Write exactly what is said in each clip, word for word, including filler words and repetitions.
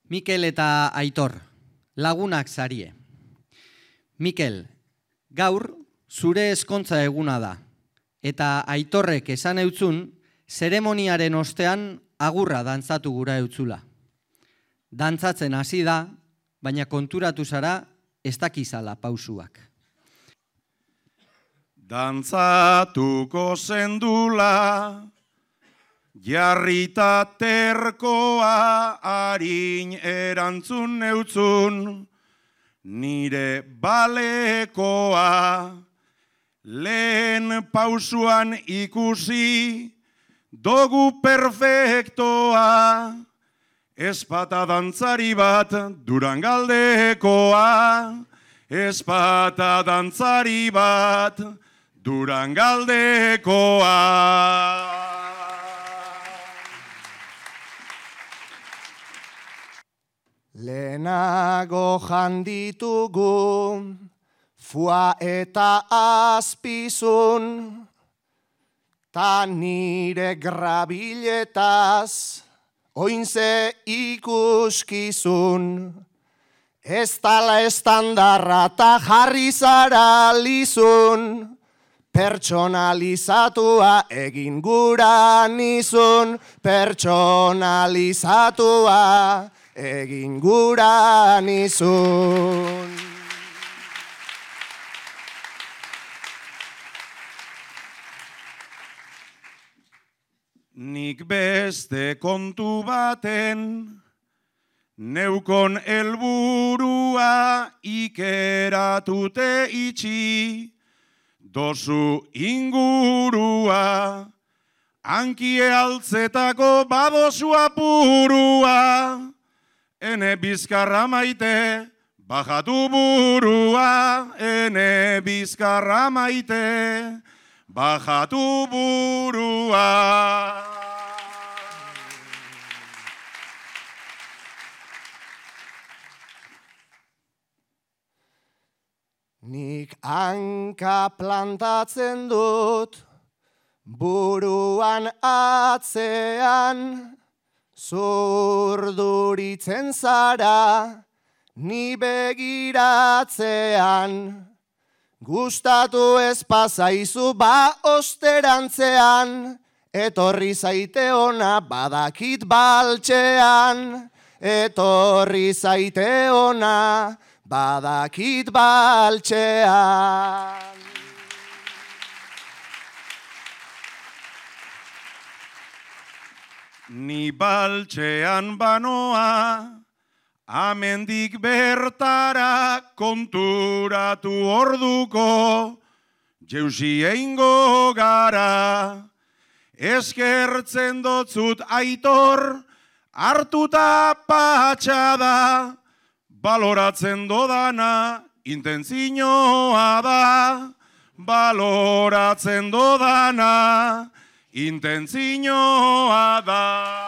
Mikel eta Aitor, lagunak zarie. Mikel, gaur zure ezkontza eguna da, eta Aitorrek esan eutzun, zeremoniaren ostean agurra dantzatu gura eutzula. Dantzatzen hasi da, baina konturatu zara ez dakizala pausuak. Dantzatuko zendula, jarrita terkoa, harin erantzun neutzun, nire balekoa, lehen pausuan ikusi, dogu perfektoa, ezpata dantzari bat Durangaldekoa, ezpata dantzari bat Durangaldekoa. Lehenago janditugu, fua eta azpizun, ta nire grabiletaz, oinze ikuskizun. Ez tala estandarra ta jarri zara lizun, pertsonalizatua egin gura nizun, pertsonalizatua egin gura nizun. Nik beste kontu baten, neukon helburua ikeratute itxi, dozu ingurua, ankie altzetako badozu apurua, ene bizkarra maite, bajatu burua, ene bizkarra maite, bajatu burua. Nik hanka plantatzen dut, buruan atzean, zurduritzen zara, ni begiratzean. Gustatu ez pasaizu ba osterantzean, etorri zaite ona badakit baltzean, etorri zaite ona badakit baltzean. Ni baltzean banoa, amendik bertara konturatu orduko, jeusi eingo gara. Eskertzen dotzut Aitor, hartuta patxada, baloratzen dodana, intentzinoa da, baloratzen dodana, intentzinoa da.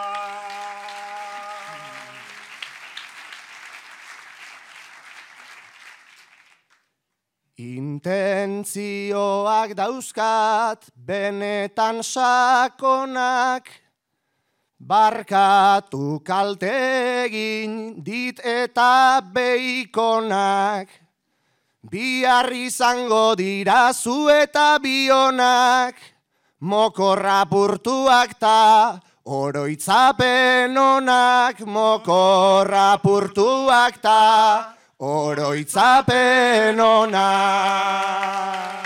Intentzioak dauzkat benetan sakonak, barkatu kalte egin dit eta beikonak, bihar izango dira zu eta bionak, mokorra purtuak ta oroitzapen onak, mokorra purtuak ta oroitzapen onak.